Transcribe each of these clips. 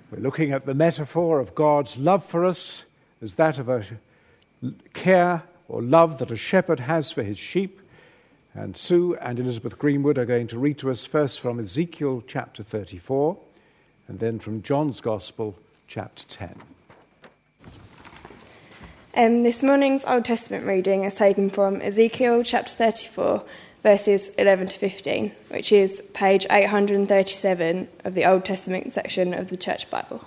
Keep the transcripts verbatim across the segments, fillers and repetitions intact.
We're looking at the metaphor of God's love for us as that of a care or love that a shepherd has for his sheep. And Sue and Elizabeth Greenwood are going to read to us first from Ezekiel chapter thirty-four and then from John's Gospel chapter ten. Um, this morning's Old Testament reading is taken from Ezekiel chapter thirty-four, verses eleven to fifteen, which is page eight hundred thirty-seven of the Old Testament section of the Church Bible.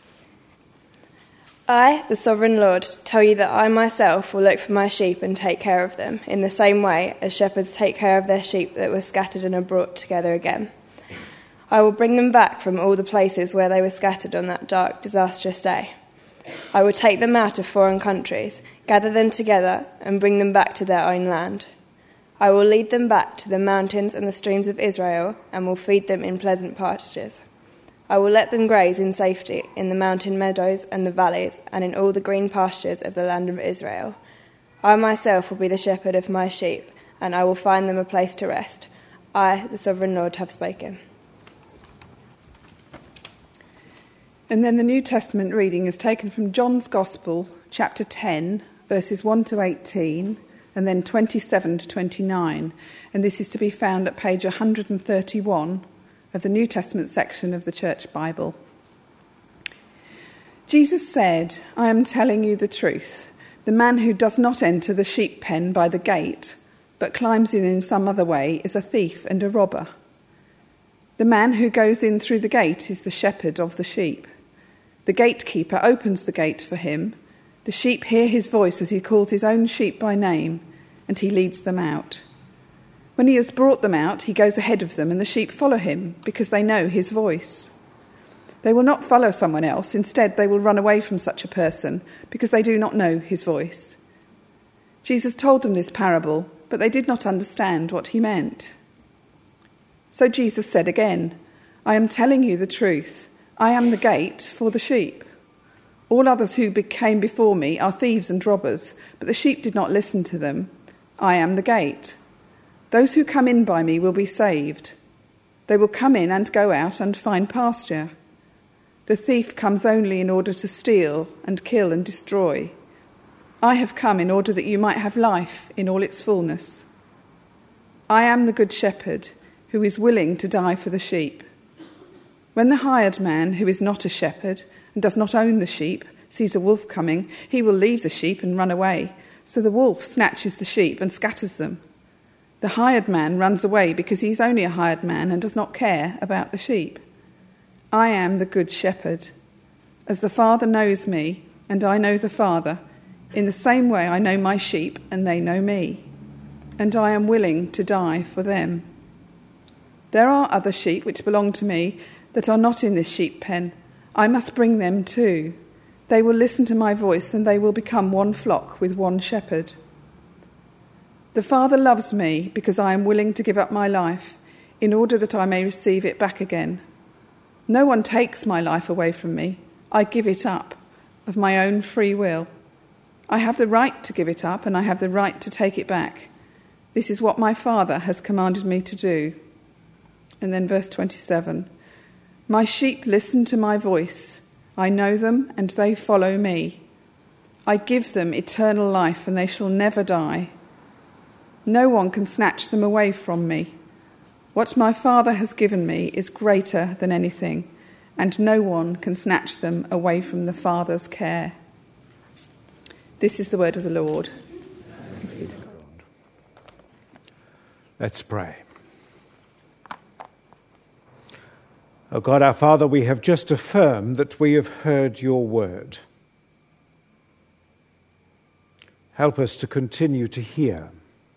I, the Sovereign Lord, tell you that I myself will look for my sheep and take care of them, in the same way as shepherds take care of their sheep that were scattered and are brought together again. I will bring them back from all the places where they were scattered on that dark, disastrous day. I will take them out of foreign countries, gather them together, and bring them back to their own land. I will lead them back to the mountains and the streams of Israel, and will feed them in pleasant pastures. I will let them graze in safety in the mountain meadows and the valleys, and in all the green pastures of the land of Israel. I myself will be the shepherd of my sheep, and I will find them a place to rest. I, the Sovereign Lord, have spoken. And then the New Testament reading is taken from John's Gospel, chapter ten, verses one to eighteen, and then twenty-seven to twenty-nine. And this is to be found at page one hundred thirty-one of the New Testament section of the Church Bible. Jesus said, I am telling you the truth. The man who does not enter the sheep pen by the gate, but climbs in in some other way, is a thief and a robber. The man who goes in through the gate is the shepherd of the sheep. The gatekeeper opens the gate for him. The sheep hear his voice as he calls his own sheep by name, and he leads them out. When he has brought them out, he goes ahead of them, and the sheep follow him because they know his voice. They will not follow someone else. Instead, they will run away from such a person because they do not know his voice. Jesus told them this parable, but they did not understand what he meant. So Jesus said again, I am telling you the truth. I am the gate for the sheep. All others who came before me are thieves and robbers, but the sheep did not listen to them. I am the gate. Those who come in by me will be saved. They will come in and go out and find pasture. The thief comes only in order to steal and kill and destroy. I have come in order that you might have life in all its fullness. I am the good shepherd who is willing to die for the sheep. When the hired man, who is not a shepherd and does not own the sheep, sees a wolf coming, he will leave the sheep and run away. So the wolf snatches the sheep and scatters them. The hired man runs away because he is only a hired man and does not care about the sheep. I am the good shepherd. As the Father knows me, and I know the Father, in the same way I know my sheep and they know me, and I am willing to die for them. There are other sheep which belong to me that are not in this sheep pen. I must bring them too. They will listen to my voice, and they will become one flock with one shepherd. The Father loves me because I am willing to give up my life in order that I may receive it back again. No one takes my life away from me. I give it up of my own free will. I have the right to give it up, and I have the right to take it back. This is what my Father has commanded me to do. And then verse twenty-seven. My sheep listen to my voice. I know them, and they follow me. I give them eternal life, and they shall never die. No one can snatch them away from me. What my Father has given me is greater than anything, and no one can snatch them away from the Father's care. This is the word of the Lord. Thanks be to God. Let's pray. O God, our Father, we have just affirmed that we have heard your word. Help us to continue to hear,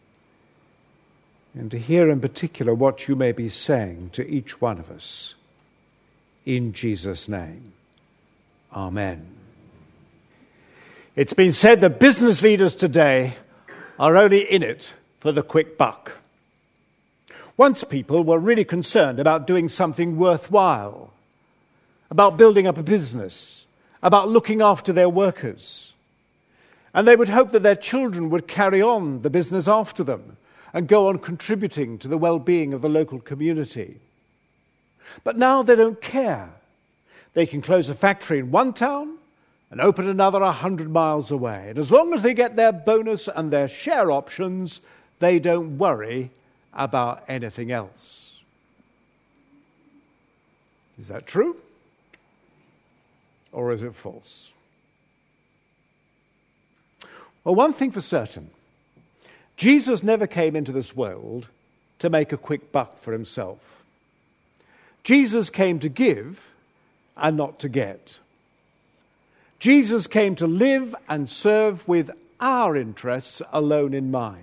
and to hear in particular what you may be saying to each one of us. In Jesus' name, amen. It's been said that business leaders today are only in it for the quick buck. Once people were really concerned about doing something worthwhile, about building up a business, about looking after their workers. And they would hope that their children would carry on the business after them and go on contributing to the well-being of the local community. But now they don't care. They can close a factory in one town and open another a hundred miles away. And as long as they get their bonus and their share options, they don't worry about anything else. Is that true? Or is it false? Well, one thing for certain, Jesus never came into this world to make a quick buck for himself. Jesus came to give and not to get. Jesus came to live and serve with our interests alone in mind.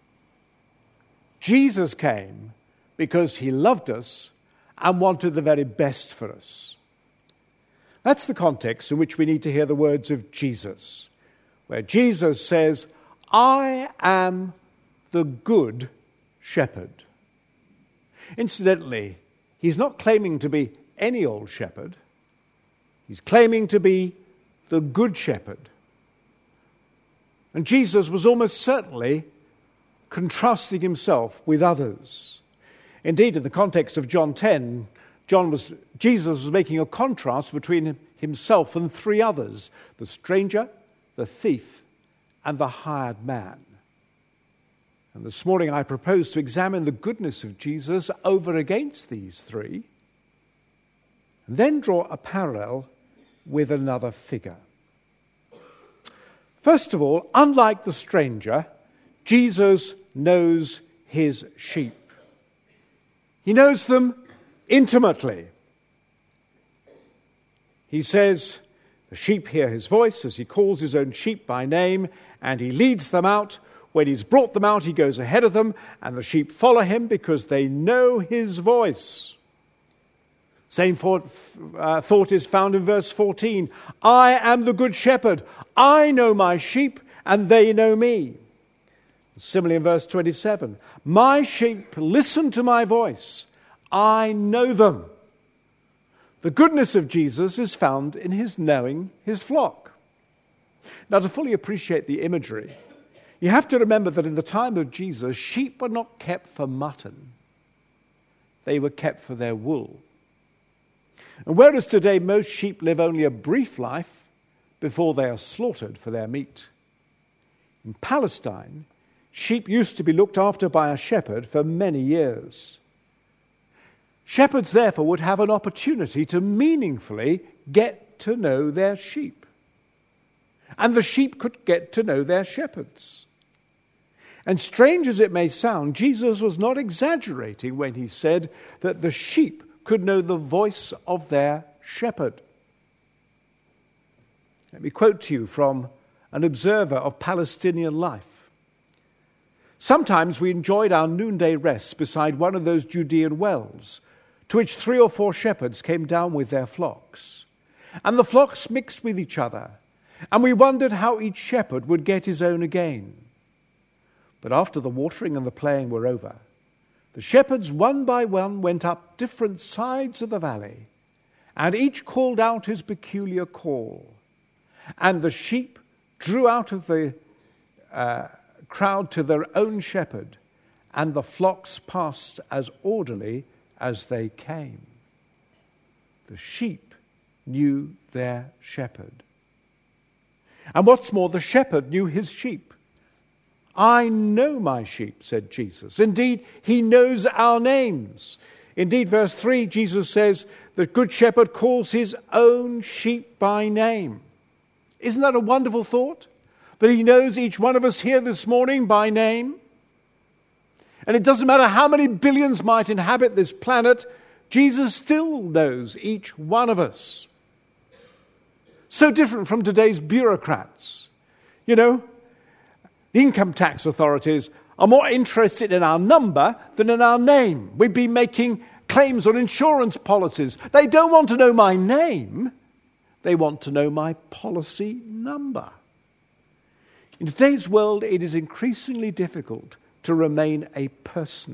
Jesus came because he loved us and wanted the very best for us. That's the context in which we need to hear the words of Jesus, where Jesus says, I am the good shepherd. Incidentally, he's not claiming to be any old shepherd. He's claiming to be the good shepherd. And Jesus was almost certainly contrasting himself with others. Indeed, in the context of John ten, John was, Jesus was making a contrast between himself and three others, the stranger, the thief, and the hired man. And this morning I propose to examine the goodness of Jesus over against these three, and then draw a parallel with another figure. First of all, unlike the stranger, Jesus knows his sheep. He knows them intimately. He says, the sheep hear his voice as he calls his own sheep by name, and he leads them out. When he's brought them out, he goes ahead of them, and the sheep follow him because they know his voice. Same thought, uh, thought is found in verse fourteen. I am the good shepherd. I know my sheep, and they know me. Similarly in verse twenty-seven. My sheep listen to my voice. I know them. The goodness of Jesus is found in his knowing his flock. Now, to fully appreciate the imagery, you have to remember that in the time of Jesus, sheep were not kept for mutton. They were kept for their wool. And whereas today most sheep live only a brief life before they are slaughtered for their meat, in Palestine, sheep used to be looked after by a shepherd for many years. Shepherds, therefore, would have an opportunity to meaningfully get to know their sheep. And the sheep could get to know their shepherds. And strange as it may sound, Jesus was not exaggerating when he said that the sheep could know the voice of their shepherd. Let me quote to you from an observer of Palestinian life. Sometimes we enjoyed our noonday rests beside one of those Judean wells, to which three or four shepherds came down with their flocks. And the flocks mixed with each other, and we wondered how each shepherd would get his own again. But after the watering and the playing were over, the shepherds one by one went up different sides of the valley, and each called out his peculiar call. And the sheep drew out of the uh, crowd to their own shepherd, and the flocks passed as orderly as they came. The sheep knew their shepherd. And what's more, the shepherd knew his sheep. I know my sheep, said Jesus. Indeed, he knows our names. Indeed, verse three, Jesus says, the good shepherd calls his own sheep by name. Isn't that a wonderful thought? That he knows each one of us here this morning by name? And it doesn't matter how many billions might inhabit this planet, Jesus still knows each one of us. So different from today's bureaucrats. You know, the income tax authorities are more interested in our number than in our name. We'd be making claims on insurance policies. They don't want to know my name. They want to know my policy number. In today's world, it is increasingly difficult to remain a person.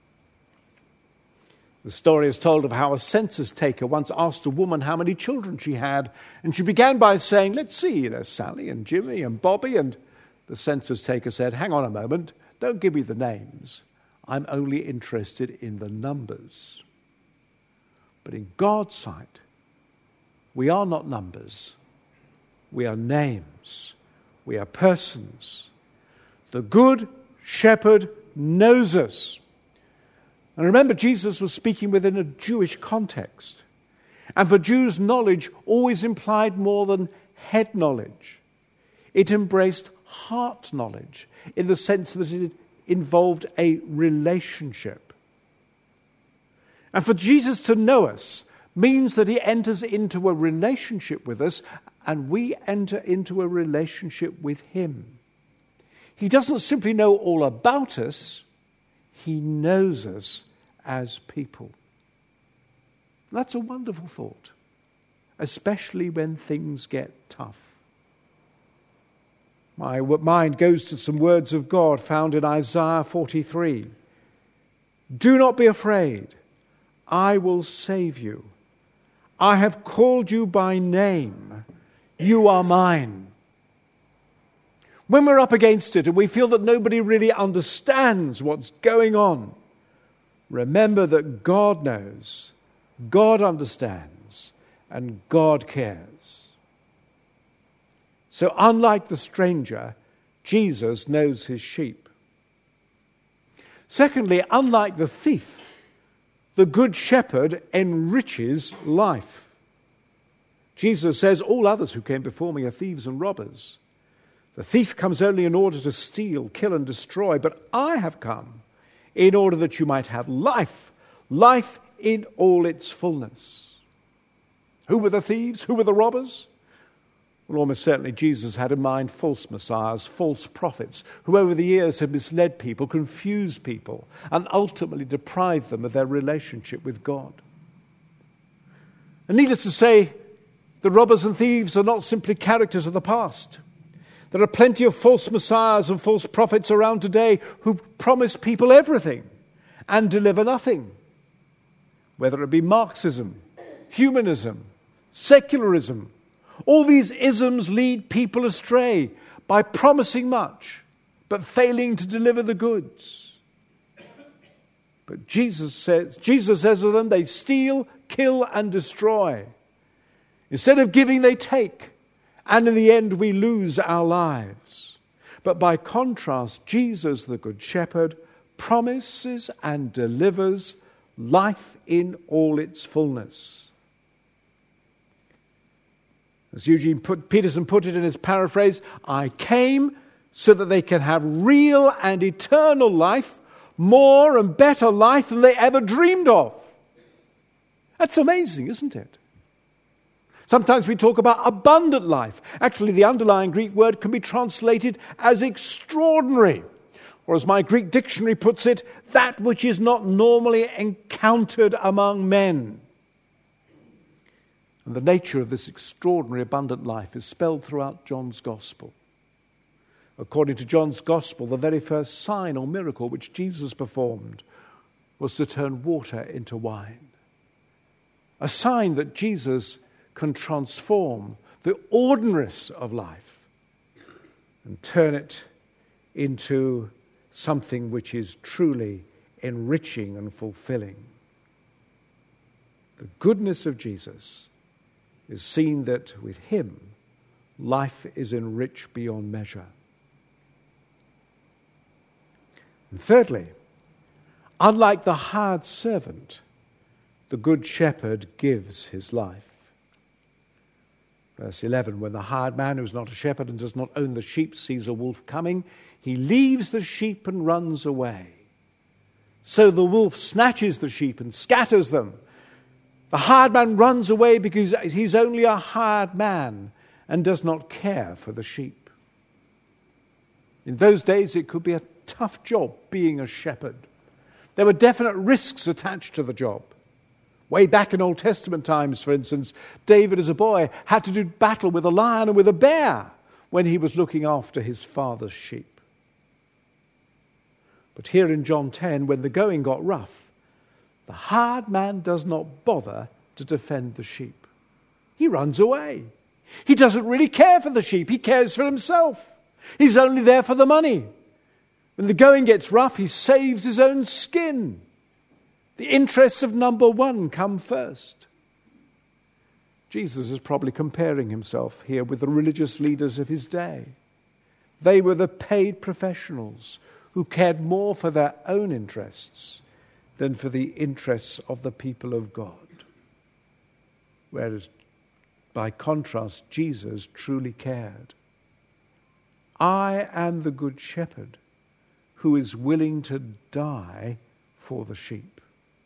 The story is told of how a census taker once asked a woman how many children she had, and she began by saying, let's see, there's Sally and Jimmy and Bobby, and the census taker said, hang on a moment, don't give me the names. I'm only interested in the numbers. But in God's sight, We are not numbers. We are names. We are persons. The Good Shepherd knows us. And remember, Jesus was speaking within a Jewish context. And for Jews, knowledge always implied more than head knowledge. It embraced heart knowledge in the sense that it involved a relationship. And for Jesus to know us means that he enters into a relationship with us, and we enter into a relationship with him. He doesn't simply know all about us, he knows us as people. That's a wonderful thought, especially when things get tough. My mind goes to some words of God found in Isaiah forty-three. Do not be afraid, I will save you. I have called you by name, you are mine. When we're up against it and we feel that nobody really understands what's going on, remember that God knows, God understands, and God cares. So unlike the stranger, Jesus knows his sheep. Secondly, unlike the thief, the Good Shepherd enriches life. Jesus says, all others who came before me are thieves and robbers. The thief comes only in order to steal, kill, and destroy, but I have come in order that you might have life, life in all its fullness. Who were the thieves? Who were the robbers? Well, almost certainly Jesus had in mind false messiahs, false prophets, who over the years had misled people, confused people, and ultimately deprived them of their relationship with God. And needless to say, the robbers and thieves are not simply characters of the past. There are plenty of false messiahs and false prophets around today who promise people everything and deliver nothing. Whether it be Marxism, humanism, secularism, all these isms lead people astray by promising much, but failing to deliver the goods. But Jesus says, Jesus says of them, they steal, kill, and destroy. Instead of giving, they take. And in the end, we lose our lives. But by contrast, Jesus, the Good Shepherd, promises and delivers life in all its fullness. As Eugene put, Peterson put it in his paraphrase, I came so that they can have real and eternal life, more and better life than they ever dreamed of. That's amazing, isn't it? Sometimes we talk about abundant life. Actually, the underlying Greek word can be translated as extraordinary. Or as my Greek dictionary puts it, that which is not normally encountered among men. And the nature of this extraordinary abundant life is spelled throughout John's Gospel. According to John's Gospel, the very first sign or miracle which Jesus performed was to turn water into wine. A sign that Jesus can transform the ordinariness of life and turn it into something which is truly enriching and fulfilling. The goodness of Jesus is seen that with him, life is enriched beyond measure. And thirdly, unlike the hired servant, the Good Shepherd gives his life. Verse eleven, when the hired man who is not a shepherd and does not own the sheep sees a wolf coming, he leaves the sheep and runs away. So the wolf snatches the sheep and scatters them. The hired man runs away because he's only a hired man and does not care for the sheep. In those days, it could be a tough job being a shepherd. There were definite risks attached to the job. Way back in Old Testament times, for instance, David as a boy had to do battle with a lion and with a bear when he was looking after his father's sheep. But here in John ten, when the going got rough, the hired man does not bother to defend the sheep. He runs away. He doesn't really care for the sheep. He cares for himself. He's only there for the money. When the going gets rough, he saves his own skin. The interests of number one come first. Jesus is probably comparing himself here with the religious leaders of his day. They were the paid professionals who cared more for their own interests than for the interests of the people of God. Whereas, by contrast, Jesus truly cared. I am the good shepherd who is willing to die for the sheep.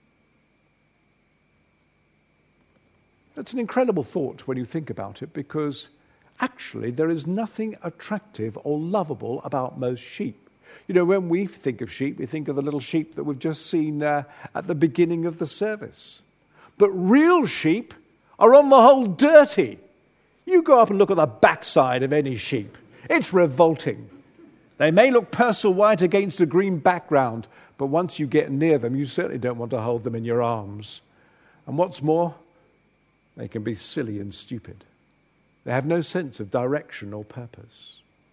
That's an incredible thought when you think about it, because actually there is nothing attractive or lovable about most sheep. You know, when we think of sheep, we think of the little sheep that we've just seen uh, at the beginning of the service. But real sheep are on the whole dirty. You go up and look at the backside of any sheep. It's revolting. They may look pearl white against a green background, but once you get near them, you certainly don't want to hold them in your arms. And what's more, they can be silly and stupid. They have no sense of direction or purpose.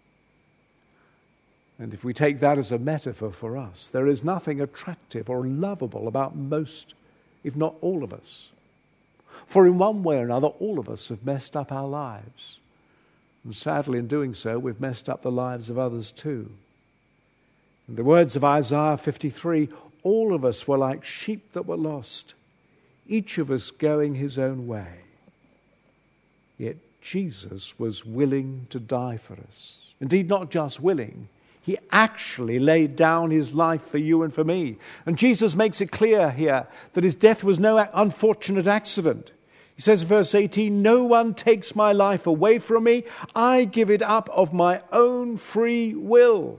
And if we take that as a metaphor for us, there is nothing attractive or lovable about most, if not all of us. For in one way or another, all of us have messed up our lives. And sadly, in doing so, we've messed up the lives of others too. In the words of Isaiah fifty-three, all of us were like sheep that were lost, each of us going his own way. Yet Jesus was willing to die for us. Indeed, not just willing, he actually laid down his life for you and for me. And Jesus makes it clear here that his death was no unfortunate accident. He says in verse eighteen, "No one takes my life away from me. I give it up of my own free will."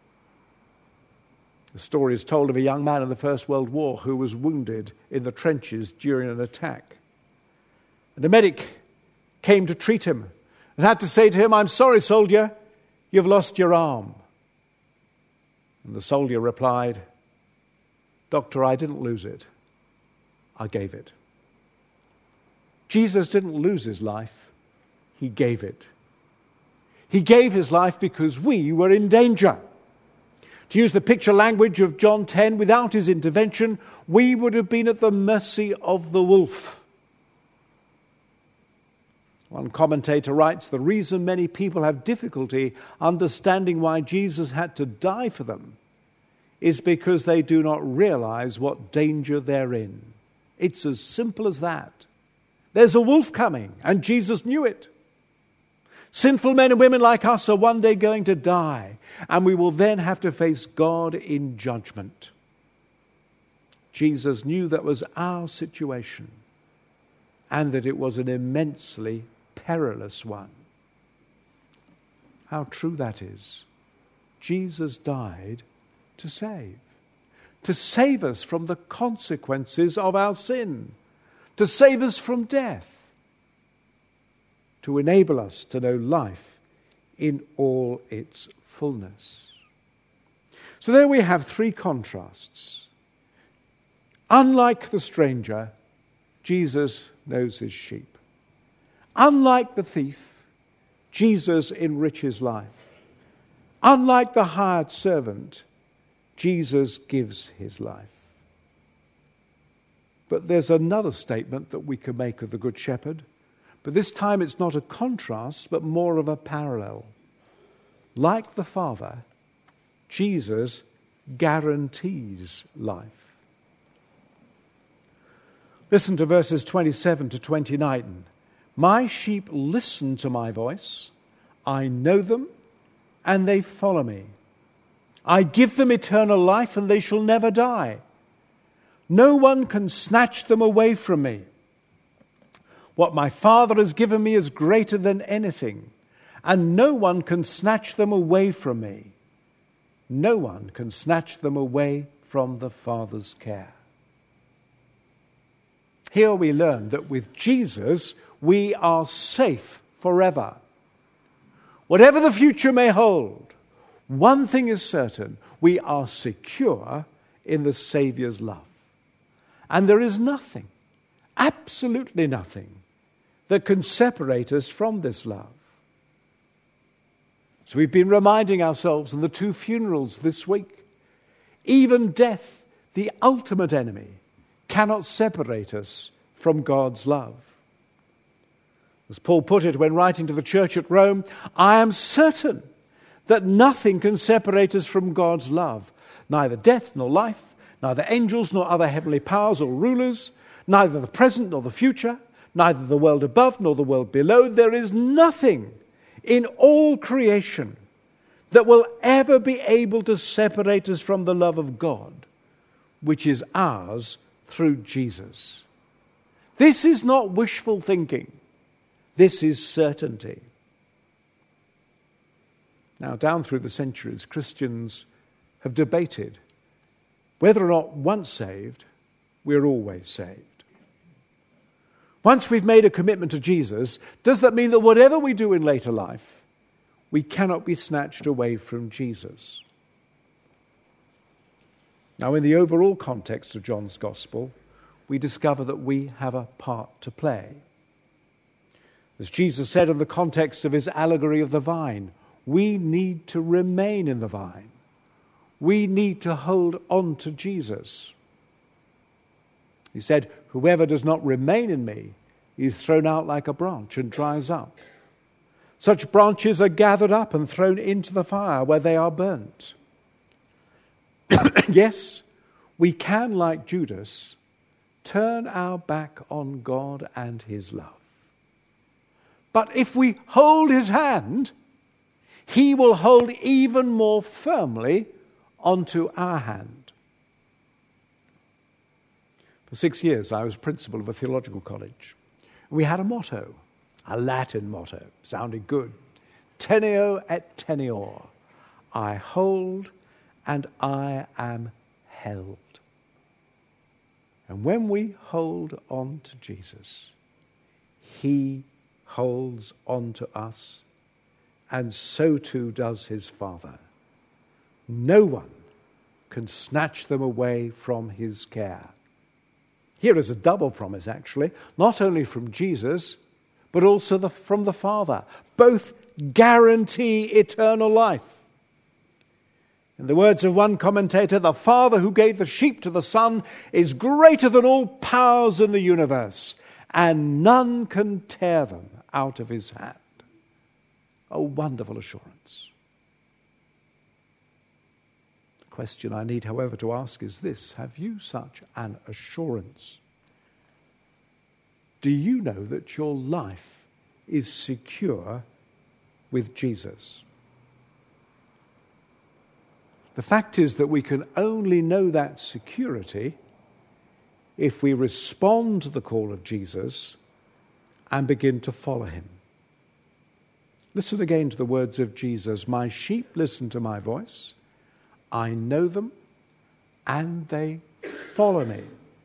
The story is told of a young man in the First World War who was wounded in the trenches during an attack. And a medic came to treat him and had to say to him, "I'm sorry, soldier, you've lost your arm." And the soldier replied, "Doctor, I didn't lose it. I gave it." Jesus didn't lose his life. He gave it. He gave his life because we were in danger. To use the picture language of John ten, without his intervention, we would have been at the mercy of the wolf. One commentator writes, the reason many people have difficulty understanding why Jesus had to die for them is because they do not realize what danger they're in. It's as simple as that. There's a wolf coming, and Jesus knew it. Sinful men and women like us are one day going to die, and we will then have to face God in judgment. Jesus knew that was our situation, and that it was an immensely perilous one. How true that is. Jesus died to save. To save us from the consequences of our sin. To save us from death. To enable us to know life in all its fullness. So there we have three contrasts. Unlike the stranger, Jesus knows his sheep. Unlike the thief, Jesus enriches life. Unlike the hired servant, Jesus gives his life. But there's another statement that we can make of the Good Shepherd. But this time it's not a contrast, but more of a parallel. Like the Father, Jesus guarantees life. Listen to verses twenty-seven to twenty-nine. My sheep listen to my voice. I know them, and they follow me. I give them eternal life, and they shall never die. No one can snatch them away from me. What my Father has given me is greater than anything, and no one can snatch them away from me. No one can snatch them away from the Father's care. Here we learn that with Jesus, we are safe forever. Whatever the future may hold, one thing is certain, we are secure in the Saviour's love. And there is nothing, absolutely nothing, that can separate us from this love. So we've been reminding ourselves in the two funerals this week, even death, the ultimate enemy, cannot separate us from God's love. As Paul put it when writing to the church at Rome, I am certain that nothing can separate us from God's love, neither death nor life, neither angels nor other heavenly powers or rulers, neither the present nor the future, neither the world above nor the world below. There is nothing in all creation that will ever be able to separate us from the love of God, which is ours through Jesus. This is not wishful thinking. This is certainty. Now, down through the centuries, Christians have debated whether or not once saved, we're always saved. Once we've made a commitment to Jesus, does that mean that whatever we do in later life, we cannot be snatched away from Jesus? Now, in the overall context of John's Gospel, we discover that we have a part to play. As Jesus said in the context of his allegory of the vine, we need to remain in the vine. We need to hold on to Jesus. He said, whoever does not remain in me is thrown out like a branch and dries up. Such branches are gathered up and thrown into the fire where they are burnt. Yes, we can, like Judas, turn our back on God and his love. But if we hold his hand, he will hold even more firmly onto our hand. For six years, I was principal of a theological college. We had a motto, a Latin motto, sounded good. Teneo et teneor. I hold and I am held. And when we hold on to Jesus, he holds on to us, and so too does his Father. No one can snatch them away from his care. Here is a double promise, actually, not only from Jesus, but also the, from the Father. Both guarantee eternal life. In the words of one commentator, the Father who gave the sheep to the Son is greater than all powers in the universe, and none can tear them out of his hand. A wonderful assurance. The question I need, however, to ask is this: have you such an assurance? Do you know that your life is secure with Jesus? The fact is that we can only know that security if we respond to the call of Jesus and begin to follow him. Listen again to the words of Jesus. My sheep listen to my voice. I know them and they follow me.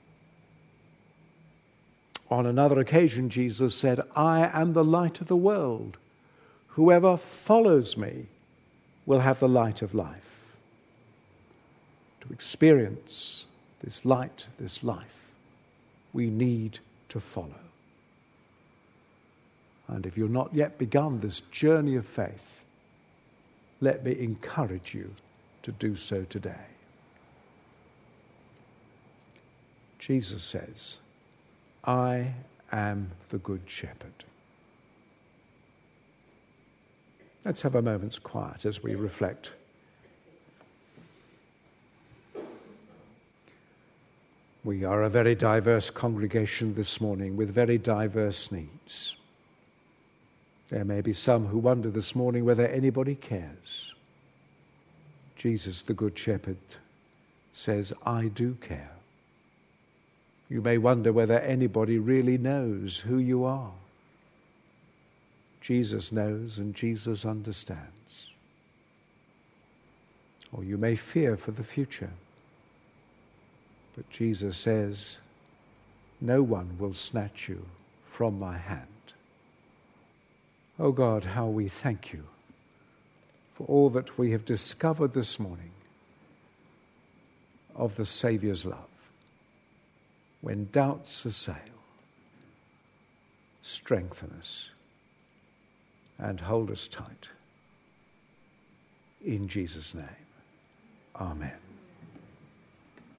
On another occasion, Jesus said, I am the light of the world. Whoever follows me will have the light of life. To experience this light, this life, we need to follow. And if you've not yet begun this journey of faith, let me encourage you to do so today. Jesus says, I am the good shepherd. Let's have a moment's quiet as we reflect. We are a very diverse congregation this morning with very diverse needs. There may be some who wonder this morning whether anybody cares. Jesus, the Good Shepherd, says, I do care. You may wonder whether anybody really knows who you are. Jesus knows and Jesus understands. Or you may fear for the future. But Jesus says, no one will snatch you from my hand. Oh God, how we thank you for all that we have discovered this morning of the Saviour's love. When doubts assail, strengthen us and hold us tight. In Jesus' name, amen.